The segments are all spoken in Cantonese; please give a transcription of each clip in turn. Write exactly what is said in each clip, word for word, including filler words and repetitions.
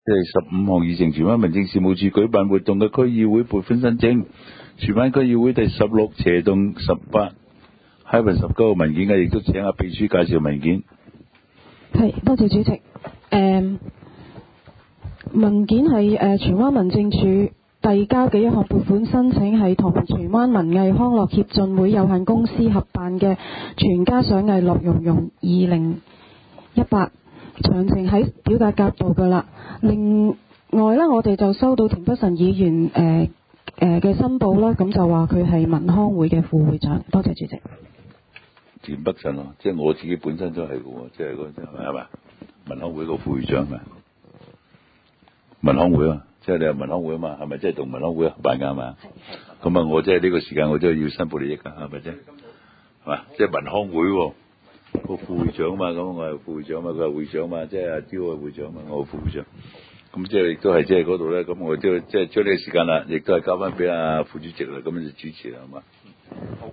即係十五項議程，荃灣民政事務處舉辦活動嘅區議會撥款申請，荃灣區議會第十六斜棟十八 hyphen 十九個文件嘅，亦都請阿秘書介紹文件。 係，多謝主席。誒、嗯，文件係誒荃灣民政處遞交嘅一項撥款申請，係同荃灣文藝康樂協進會有限公司合辦嘅全家賞藝樂融融二零一八。詳情喺表達夾度㗎啦。另外呢，我哋就收到田北辰議員誒誒嘅申報啦，咁就話佢係文康會嘅副會長。多謝主席。 田北辰啊，即係我自己本身都係嘅喎，即係嗰陣係咪係咪文康會個副會長咪？文康會啊，即係你係文康會啊嘛，係咪即係同文康會合辦㗎嘛？咁啊，我即係呢個時間我都要申報利益㗎，係咪啫？係嘛，即係文康會喎。個副會長嘛，咁我係副會長嘛，佢係會長嘛，即係阿刁係會長嘛，我係副會長。咁即係亦都係即係嗰度咧，咁我都即係將呢個時間啦，亦都係交翻俾阿副主席啦，咁樣就主持啦，係嘛？好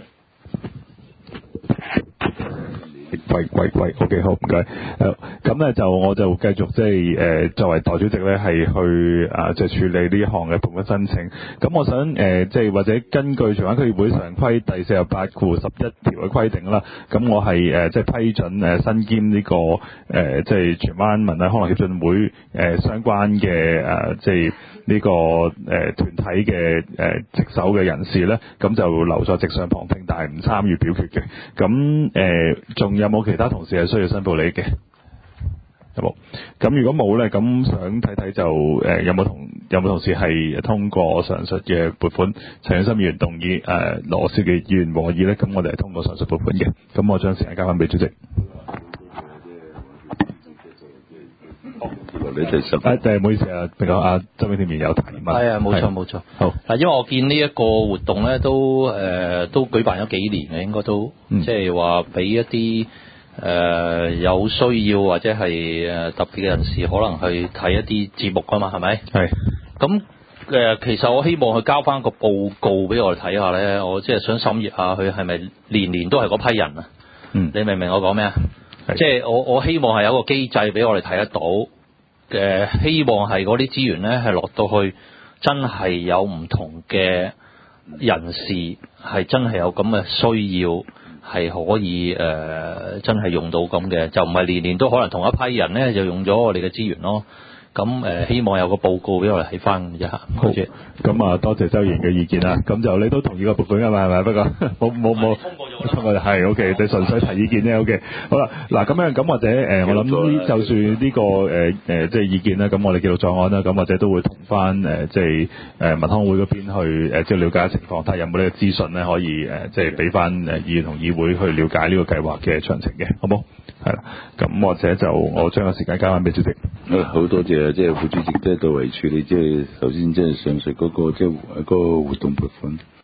喂喂喂 ，OK 好唔該。誒咁咧就我就繼續即係誒作為代主席咧，係去啊即係處理呢一項嘅撥款申請。咁我想誒即係或者根據荃灣區議會常規第四十八括十一條嘅規定啦，咁我係誒即係批准誒身兼呢個誒即係荃灣文藝康樂協進會誒相關嘅誒即係呢個誒團體嘅誒職守嘅人士咧，咁就留在席上旁聽，但係唔參與表決嘅。咁誒仲有冇其他同事係需要申報利益嘅？有冇？咁如果冇咧，咁想睇睇就誒、呃、有冇同有冇同事係通過上述嘅撥款？陳永心議員動議，誒、呃、羅少奇議員和議咧，咁我哋係通過上述撥款嘅。咁我將時間交翻俾主席。 你哋十誒誒，唔好意思啊，比較阿周永天議員有提問。 係啊，冇錯冇錯。 好嗱，因為我見呢一個活動咧，都誒、呃、都舉辦咗幾年嘅，應該都、嗯、即係話俾一啲誒、呃、有需要或者係誒特別嘅人士，可能去睇一啲節目㗎嘛，係咪？係。咁誒、呃，其實我希望佢交翻個報告俾我哋睇下咧，我即係想審閱下佢係咪年年都係嗰批人啊？嗯。你明唔明我講咩啊？即係我我希望係有個機制俾我哋睇得到。嘅希望係嗰啲資源咧係落到去，真係有唔同嘅人士係真係有咁嘅需要，係可以誒、呃、真係用到咁嘅，就唔係年年都可能同一批人咧就用咗我哋嘅資源咯。咁誒、呃、希望有個報告俾我哋睇翻嘅啫嚇。 好，咁啊多謝周議員嘅意見啦。咁就你都同意個撥款㗎嘛？係咪？不過冇冇冇通過咗，通過就係 OK。你純粹提意見啫 OK。好啦，嗱咁樣咁或者誒、呃，我諗呢就算呢、這個誒誒、呃、即係意見啦，咁我哋記錄在案啦。咁或者都會同翻誒即係誒文康會嗰邊去誒即係了解情況，睇下有冇呢個資訊咧可以誒即係俾翻誒議員同議會去了解呢個計劃嘅詳情嘅，好冇？係啦，咁或者就我將個時間交翻俾主席。 誒，好多謝即係副主席即係到嚟處理即係首先即係上述嗰個即係嗰個活動撥款。